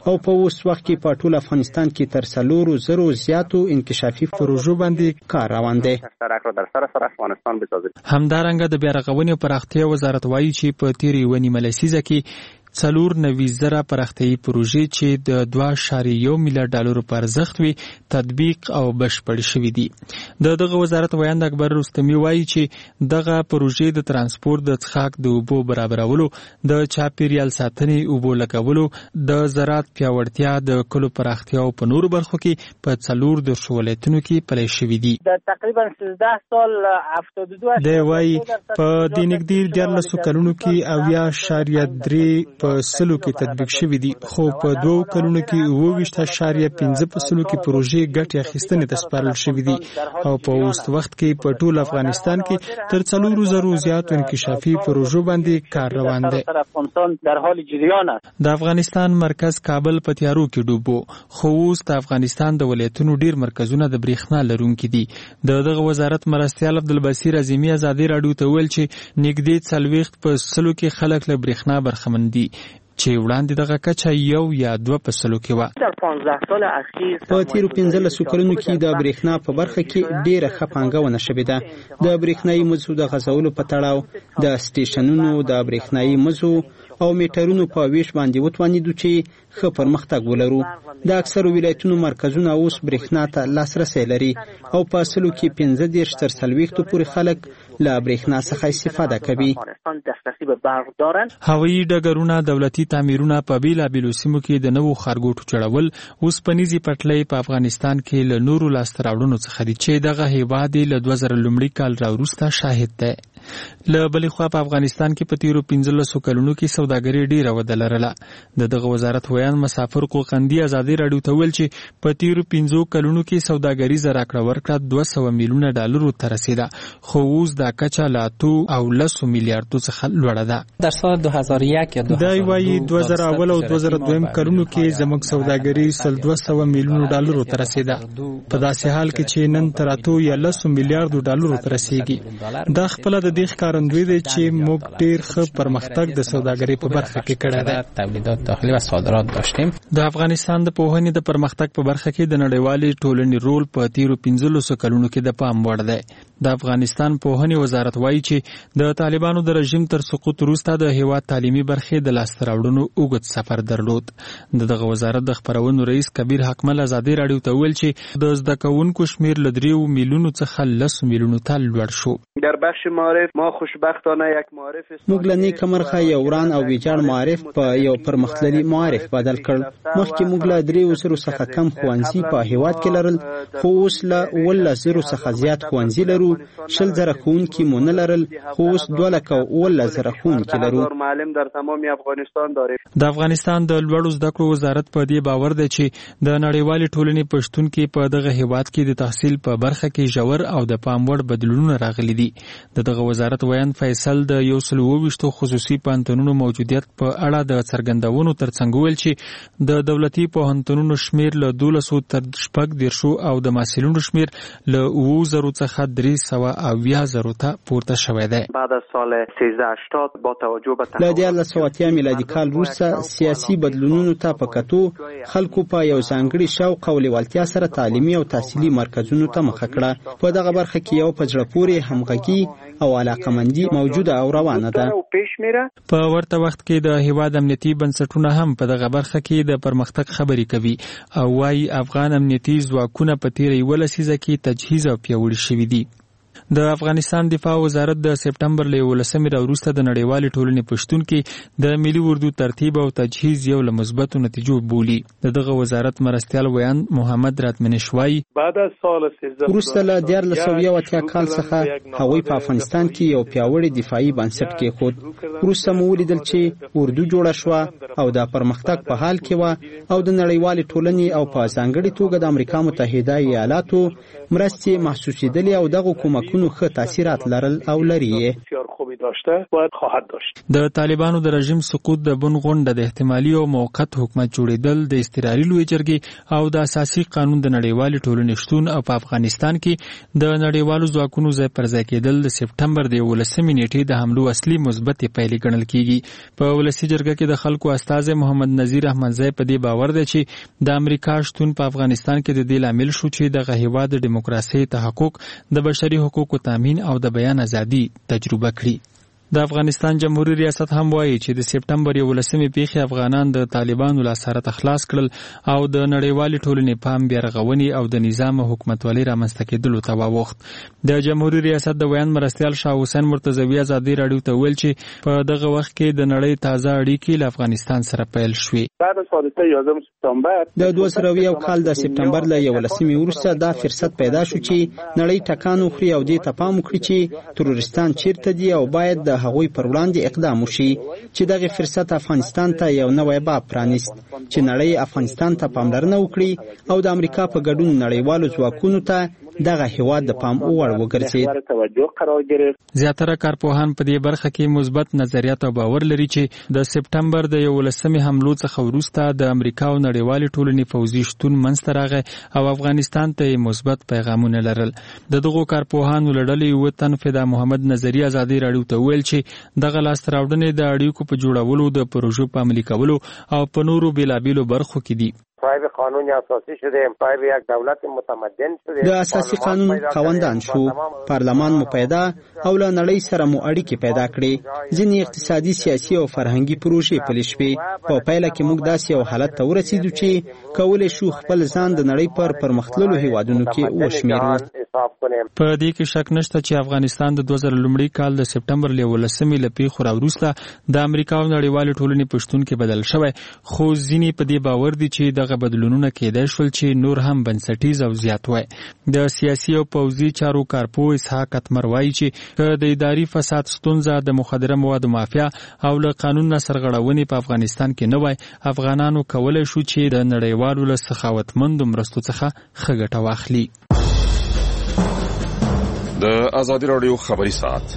او په اوس وخت کې په ټول افغانستان کې تر 400 زیاتو انکشافي پروژو باندې کار روان دی. همدارنګه د بیا رغونې او پراختیا وزارت وایي چې په تیرې ونیمه لسیزه کې 490,000 پراختیايي پروژې چې د 2.1 میلیارډ ډالرو په ارزښت وي تطبیق او بشپړ شوي دي. دغه وزارت ویاند اکبر رستمي وایي چې دغه پروژې د ترانسپورت د څښاک د اوبو برابرولو، د چاپیریال ساتنې، اوبو لګولو، د زراعت پیاوړتیا، د کلو پراختیا او په نورو برخو کې په 4 ولایتونو کې پلي شوي دي. تقریبا 13 سال 72 دی وایي په دې نږدې 14 کلونو کې 80.3 په سلو کې تطبیق شوي دي، خو په 2 کلونو کې 28.5% کې پروژې ګټې اخیستنې ته سپارل شوي دي او په اوس وخت کې په ټول افغانستان کې تر 400 زیاتو انکشافي پروژو باندې کار روان دی. د افغانستان مرکز کابل په تیارو کې ډوبو، خو اوس د افغانستان د ولایتونو ډیر مرکزونه د برېښنا لرونکي دي. دغه وزارت مرستیال عبدالبصیر اعظمي ازادي راډیو ته ویل چې نږدې 40% کې خلک له برېښنا برخمن دي چې وړاندې دغه کچه 1 یا 2% کې و. په تیرو 15 کلونو کې د برېښنا په برخه کې ډیره ښه پانګونه شوې ده. د برېښنايي مزو د غځولو په تړاو د سټیشنونو د برېښنايي مزو او میټرونو په ویش باندې وتوانیدو چې ښه پرمختګ ولرو. د اکثرو ولایتونو مرکزونه اوس برېښنا ته لاسرسی لري او په اصلو کې 15% پورې خلک له برېښنا څخه استفاده کوي. هوایي ډګرونه، دولتي تعمیرونه، په بیلابیلو سیمو کې د نوو ښارګوټو جوړول، اوسپنیزې پټلۍ په افغانستان کې له نورو لاسته راوړنو څخه دي چې دغه هیواد له 2000 لومړي کال راوروسته شاهد دی. له بلې خوا په افغانستان کې په تیرو 15 کلونو کې سوداګري ډیره وده لرله. دغه وزارت ویان مسافر قوقندي ازادي راډیو ته ویل چې په تیرو 15 کلونو کې سوداګریزه راکړه ورکړه 200 میلیونه ډالرو ته رسیده، خو اوس دا کچه له 2 میلیارډو څخه لوړه ده. در سال 2001 یا 2001 او 2002 کلونو کې زموږ سوداګري 200 میلیونه ډالرو ته رسیده، په داسې حال کې چې نن تر 2 یا 10 میلیارډو ډالرو ته رسیږي. دا خپل د دې ښکارندوی دی چې موږ ډیر ښه پرمختګ د سوداګرۍ په برخه کې کړی دی. تولیدات داخلي و صادرات داشتیم. د افغانستان د پوهنې د پرمختګ په برخه کې د نړیوالې ټولنې رول په تیرو 15 کلونو کې د پام وړ دی. د افغانستان پوهنې وزارت وایي چې د طالبانو د رژیم تر سقوط وروسته د هیواد تعلیمي برخې د لاسته راوړنو اوږد سفر درلود. دغه وزارت د خپرونو رئیس کبیر حکمل ازادي راډیو ته ویل چې د زده کوونکو شمیر له 3 میلیونو څخه 10 میلیونو ته لوړ شو. در بخش معارف ما خوشبختانه یک معارف موږ له نیکه مرخه یو وران او ویجاړ معارف په یو پرمختللي معارف بدل کړ. مخکې موږ له 300 څخه کم ښوونځي په هیواد کې لرل، خو اوس له 1000 څخه زیات ښوونځي لرو. 20,000 ښوونکي مو نه لرل، خو اوس 2,10,000 ښوونکي لرو. د افغانستان د لوړو زده کړو وزارت په دې باور دی چې د نړیوالې ټولنې پښتون کې په دغه هیواد کې د تحصیل په برخه کې ژور او د پام وړ بدلونونه راغلي دي. دغه وزارت ویان فیصل د 120 خصوصي پوهنتونونو موجودیت په اړه د څرګندونو ترڅنګ ویل چې د دولتي پوهنتونونو شمیر له 1200 تر 14 او د محصلینو شمیر له 9000 څخه 380,000 ته پورته شوی دی. بعد از سال 1380 با توجه به له 1980 میلادي کال وروسته سیاسي بدلونونو ته په کتو خلکو په یو ځانګړي شوق او لیوالتیا سره تعلیمي او تحصیلي مرکزونو ته مخه کړه. په دغه برخه کې یو په زړه پورې همغږي او علاقمندي موجوده او روانه ده. په ورته وخت کې د هیواد امنیتي بنسټونه هم په دغه برخه کې د پرمختګ خبرې کوي او وايي افغان امنیتي ځواکونه په تیرې 11 لسیزه کې تجهیز او پیاوړي شوي دي. د افغانستان دفاع وزارت د سپټمبر له 11 وروسته د نړیوالې ټولنې پښتون کې د ملي اردو ترتیب او تجهیز یو له مثبتو نتیجو بولي. دغه وزارت مرستیال ویان محمد راتمنشوای بعد از سال 13 وروسته له 1980 کال څخه هغوی په افغانستان کې یو پیاوړی دفاعي بنسټ کېښود. وروسته مو ولیدل چې اردو جوړه شوه او د پرمختګ په حال کې وه او د نړیوالې ټولنې او په ځانګړې توګه د امریکا متحده ایالاتو مرستې محسوسېدلې او دغه کومکونه ځواکونو ښه تاثیرات لرل او لري. خوبی داشته باید خواهد داشت. د طالبانو د رژیم سقوط د بن غونډه د احتمالي او موقت حکومت جوړیدل د استقراري لوی جرګې او د اساسي قانون د نړیوالې ټولنې شتون او په افغانستان کې د نړیوالو ځواکونو ځای پر ځای کېدل د سپټمبر د 11 نیټې د حملو اصلي مثبت پیلې ګڼل کیږي. په ولسی جرګه کې د خلکو استازی محمد نذیر احمدزی په دې باور دی چې د امریکا شتون په افغانستان کې د دې لامل شو چې د هیواد د دیموکراسي تحقق، د بشري حقوقو تامین او د بیان ازادي تجربه کړي. د افغانستان جمهوریت ریاست هم وایي چې د سپټمبر 11 پیښې افغانان د طالبانو له اثرات خلاص کړل او د نړیوالې ټولنې پام بیا رغونې او د نظام حکومتولۍ رامنځته کېدلو ته واوښت. د جمهوریت ریاست د بیان مرستیال شاه حسین مرتضوي ازادي راډیو ته ویل چې په دغه وخت کې د نړۍ تازه اړیکې له افغانستان سره پیل شوې. بعد از حادثه 11 سپتامبر د 2001 کال د سپټمبر له 11 وروسته دا فرصت پیدا شو چې نړۍ ټکان وخوري او دې ته پام وکړي چې تروریستان چیرته دي او باید د هغوی پر وړاندې اقدام وشي. چې دغه فرصت افغانستان ته یو نوی باب پرانیست چې نړۍ افغانستان ته پاملرنه وکړي او د امریکا په ګډون نړیوالو ځواکونو ته دغه هیواد د پام وړ وګرځید. زیاتره کارپوهان په دې برخه کې مثبت نظریات او باور لري چې د سپټمبر د 11 حملو څخه وروسته د امریکا او نړیوالې ټولنې پوځي شتون منځته راغی او افغانستان ته مثبت پیغامونه لرل. د دغو کارپوهانو له ډلې یو تن فدا محمد نظری ازادي راډیو ته ویل چې دغه لاسته راوړنې د اړیکو په جوړولو، د پروژو په عملي کولو او په نورو بیلابیلو برخو کې دي. صاحب قانون اساسی شده، صاحب یک دولت متمدن شده، د اساسي قانون خواندان شو، پارلمان مو پیدا او له نړۍ سره مو اړیکې پیدا کړې. ځینې اقتصادي، سیاسي او فرهنګي پروژې پلي شوې. په پایله کې موږ داسې یو حالت ته ورسېدو چې کولی شو خپل ځان د نړۍ پر پرمختللو هیوادونو کې وشمېرو. په دې کې شک نشته چې افغانستان د 2000 کال د سپټمبر له 11 له پیښو راوروسته د امریکا او نړیوالې ټولنې په شتون کې بدل شوی، خو ځینې په دې باور دي چې دغه بدلونونه کېدای شول چې نور هم بنسټیز او زیات وای. د سیاسي او پوځي چارو کارپوه اسحاق اتمر وایي چې د اداري فساد ستونزه، د مخدره موادو مافیا او له قانون نه سرغړونې په افغانستان کې نه وای، افغانانو کولای شو چې د نړیوالو له سخاوتمندو مرستو څخه ښه ګټه واخلي. د ازادي راډیو خبري ساعت.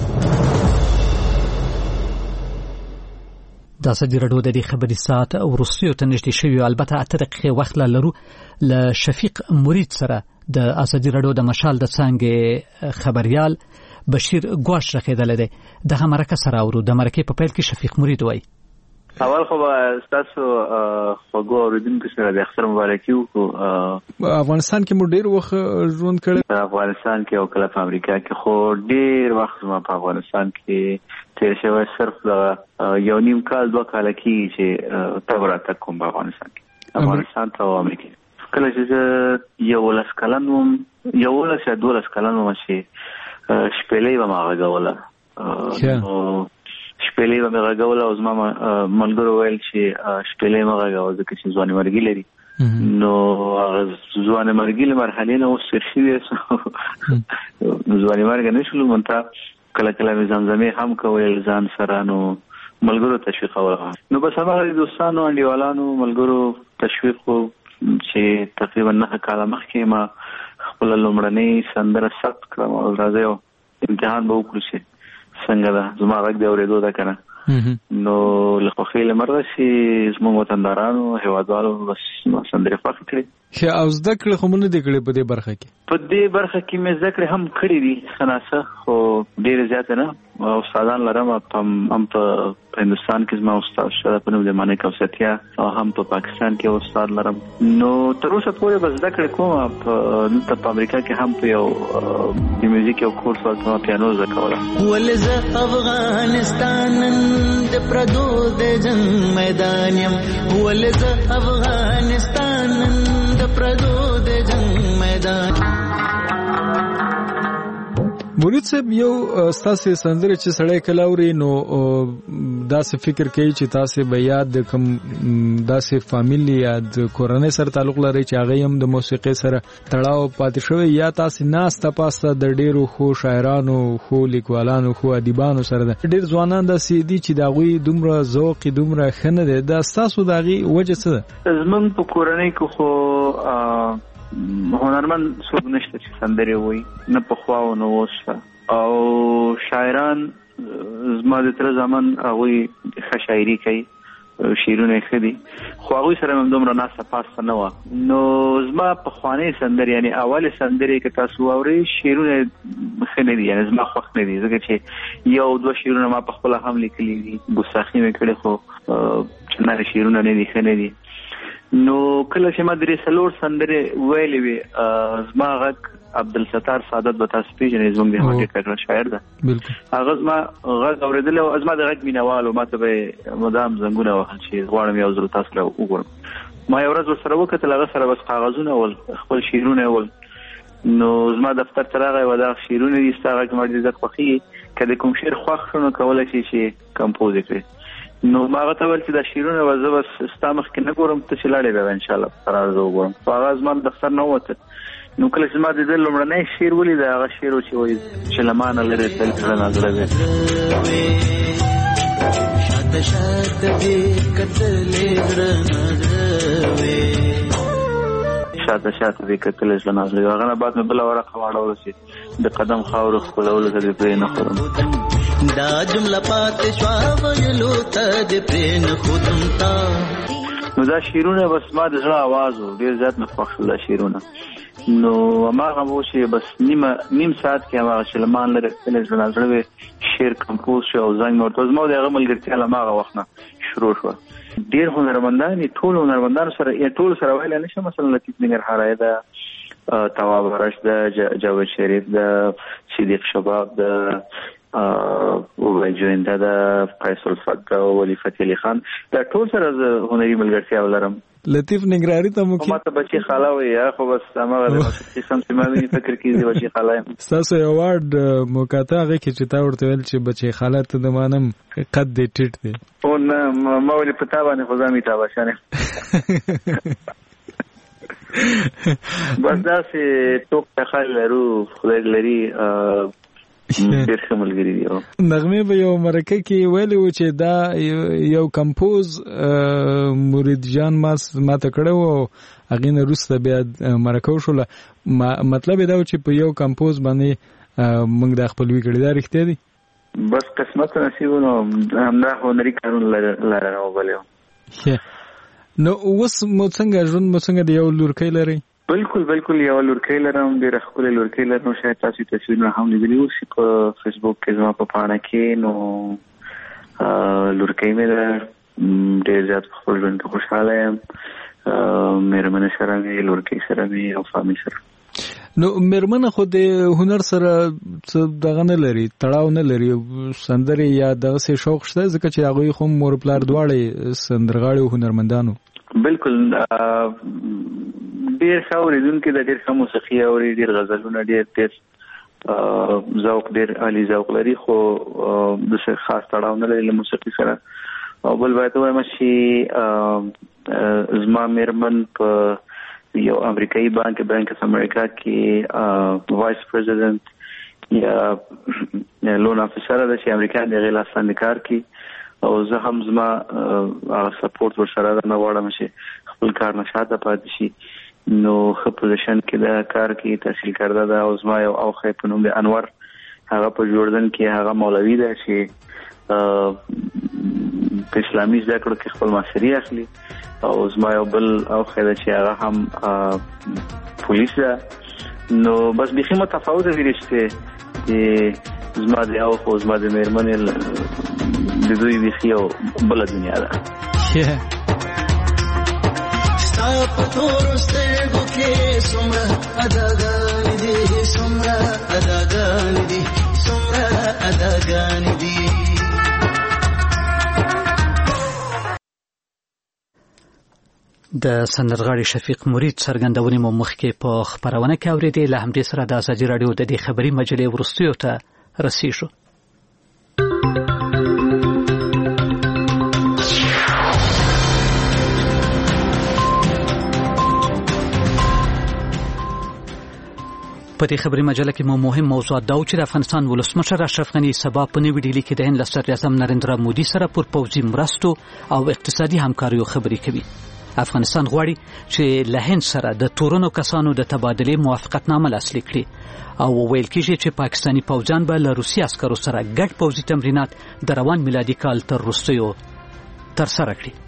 د ازادي راډیو د خبري ساعت او روسیو ته نږدې شوی، البته 8 دقیقې وخت لرو. ل شفیق مرید سره د ازادي راډیو د مشال د څنګه خبريال بشیر ګواش راخېدل دي. د مرکه سره ورو د مرکه په پیل کې شفیق مرید وای: اول خو تاسو خوږو اوریدونکو سره د اختر مبارکي وکړو. افغانستان کې مو ډیر وخت ژوند کړی. په افغانستان کې او کله په امریکا کې خو ډیر وخت ما په افغانستان کې تیر شوی. صرف یو نیم کال 2 کال کې چې تبرات کوم په افغانستان کې، افغانستان ته او امریکا. کله چې یو لاس کلن وم، یو لاس یا 2 کلن وم چې شپېلې و ما غوله شپېلې به مې غږول او زما ملګرو ویل چې شپېلې مې غږول ځکه چې ځواني مرګي لري. نو ځواني مرګي له مرحلې نه اوس تېر شوي، ځواني مرګ نه شولو. منته کله کله مې زمزمې هم کول ځان سره، نو ملګرو تشویقول. نو بس هغه دوستانو، انډیوالانو، ملګرو تشویق چې تقریبا 9 کاله مخکې ما خپل لومړنۍ سندره ثبت کړم او راځي امتحان به وکړو چې څنګه ده زما غږ دی اورېدو ده کنه. نو له خوښۍ له مرغه چې زموږ وطندارانو، هیوادوالو بس سندرې خوښې کړې. او زده کړې خو مونږ نه دي کړې په دې برخه کې؟ په دې برخه کې مې زده کړې هم کړې دي خناسه، خو ډېرې زیاتې نه. استادان لرم هم په هندوستان کې زما استاد شته په نوم د مانیک اوسطیا، او هم په پاکستان کې استاد لرم. نو تر اوسه پورې به زده کړې کوم. په امریکا کې هم په یو د میوزیک یو کورس ورته پیانو زده کوله. ولې زه افغانستان د پردو د جنگ میدان یم، ولې زه افغانستان د پردو د جنگ میدان. مرید صاحب، یو ستاسو سندره چې سړی کلاوري نو داسې فکر کوي چې تاسو به یاد د کوم داسې فامیلی یا د کورنۍ سره تعلق لري چې هغه هم د موسیقي سره تړاو پاتې شوی، یا تاسو ناسته پاسته د ډیرو خو شاعرانو، خو لیکوالانو، خو ادیبانو سره د ډیر ځوانان د سیدي چې داوی دومره ذوق، دومره خنه ده. د تاسو دغه وجه څه ده؟ زمون په کورنۍ کې خو هنرمند څوک نشته چې سندرې وایي، نه پخوا او نه اوس. او شاعران زما د تر زمان هغوی ښه شاعري کوي، شعرونه یې ښه دي، خو هغوی سره مې دومره ناسته پاسته نه وه. نو زما پخوانۍ سندرې یعنې اولې سندرې که تاسو واورئ شعرونه ښه نه دي، یعنې زما خوښ نه دي، ځکه چې 1-2 شعرونه ما پخپله هم لیکلي دي، ګستاخي مې کړې، خو چندانې شعرونه نه دي، ښه نه دي. نو کله چې ما 3-4 سندرې ویلې وې، زما غږ عبدالستار سعادت به تاسو پیژنئ، زموږ د هغه کډر شاعر ده، هغه زما غږ اورېدلی او زما د غږ مینوال و، ما ته به یې مدام زنګونه وهل چې غواړم یو ځل تاسو له وګورم. ما یو ورځ ورسره وکتل، هغه سره بس کاغذونه ول، خپل شعرونه ول. نو زما دفتر ته راغی، و دا شعرونه دي ستا غږ ما ډېر زیات خوښېږي، که د کوم شعر خوښ شو نو کولی شي چې کمپوز یې کړې. نو ما هغه ته ویل چې دا شعرونه به زه بس ستا مخکې نه ګورم، ته چې لاړې بیا به انشاءالله قرار زه وګورم. خو هغه زما د دفتر نه ووتل. نو کله چې ما د ده لومړنی شعر ولید، هغه شعر و چې وایي چې له ما نه لرې تل زړه نازړه دی. شاته شاته دې کتلې زړه نازړه دی. هغه نه بعد مې بله ورقه واړوله چې د قدم خاورو ښکلولو ته دې پرې نه خورم. دا جمله پاتې شوه ویلو ته دې پرې نه ښودم تا. نو دا شعرونه بس ما د زړه آواز و، ډېر زیات مې خوښ شول دا شعرونه. نو هماغه و چې بس نیم ساعت کې هماغه چې له ما نه لرې تللی زړه نازړه وې شعر کمپوز شو او زنګ مې ورته زما د هغه ملګرتیا له هماغه وخت نه شروع شوه. ډېر هنرمندان یې، ټولو هنرمندانو سره ټولو سره ویلی نه شم، مثلا لطیف ننګرهاری ده، تواب ارش ده، جاوید شریف ده، صدیق شباب ده، وبای جوینده ده، قیس الفت ده، ولی فتح علی خان، دا ټول سره زه هنري ملګرتیا ولرم. لطیف ننګرهاري ته مو کې ما ته بچی خاله وي، یا خو بس هماغه د موسیقي سم چې ما ویني فکر کېږي بچی خاله یم. ستاسو یو وارډ موقعته هغې کې چې تا ورته ویل چې بچی خاله ته د مانم قد دی ټیټ دی. او نه ما ولې په تا باندې خو ځان مې تاباشانې بس داسې ټوک خال لرو، خدای لري، ډېر ښه ملګري دي. نغمې به یو مرکه کې ویلي و چې دا یو کمپوز مرید جان ماته کړی و او هغې نه وروسته بیا مرکه وشوله. مطلب یې دا و چې په یو کمپوز باندې موږ دا خپلوي کړي، دا رښتیا دي؟ بس قسمت نصیب نو همدا هنري کارونه لرنه وبلې. نو اوس مو څنګه ژوند مو څنګه د یو لورکۍ لرئ؟ بالکل یو لورکۍ لرم، ډېره ښکلې لورکۍ لرم. شاید تاسو تصویرونه هم لیدلي اوسي په فیسبوک کې زما په پاڼه کې. نو لورکۍ مې ده، ډېر زیات په خپل ژوند کې خوشحاله یم، مېرمنې سره مې، لورکۍ سره مې او فامي سره. نو مېرمنه خو د هنر سره څه دغه نه لري، تړاو نه لري، سندرې یا دغسې شوق شته؟ ځکه چې هغوی خو مور پلار دواړه سندرغاړي او هنرمندانو. بالکل ډېر ښه اورېدونکي ده، ډېر ښه موسیقي اوري، ډېر غزلونه، ډېر تیز ذوق، ډېر عالي ذوق لري، خو داسې خاص تړاو نه لري له موسیقي سره. او بل باید ووایم چې زما مېرمن په یو امریکایي بانک اف امریکا کې وایس پریزیډنټ یا لون افیسر ده چې امریکا د هغې لاس کار کوي، او زه هم زما سپورټ ورسره ده، نه غواړم چې خپل کار نه شاته پاتې شي. نو ښه پوزیشن کې ده، کار کې تحصیل کرده ده. او زما یو اوښی په نوم د انور، هغه په جوړدن کې هغه مولوي ده چې په اسلامي زده کړو کې خپل ماسټري اخلي. او زما یو بل اوښی ده چې هغه هم پولیس ده. نو بس بیخي متفاوته دي رشتې چې زما د اوښ او زما د مېرمنې د دوی بیخي یو بله دنیا ده. ستا په تورو سترګو کې څومره اداګانې دي، څومره اداګانې دي، څومره اداګانې دي. د سندرغاړي شفیق مرید څرګندونې مو مخکې په خپرونه کې اورېدې. له همدې سره د ازادي راډیو د دې خبري مجلې وروستیو ته رسیږو. په دې خبري مجله کې مو مهم موضوع دا و چې د افغانستان ولسمشر اشرف غني سبا په نوې ډیلي کې د هند صدر اعظم نریندرا مودي سره پر پوځي مرستو او اقتصادي همکاریو خبرې کوي. افغانستان غواړي چې له هند سره د تورنو کسانو د تبادلې موافقتنامه لاسلیک کړي او ویل کېږي چې پاکستانی پوځیان به له روسي عسکرو سره ګډ پوځي تمرینات د روان میلادي کال تر وروستیو ترسره کړي.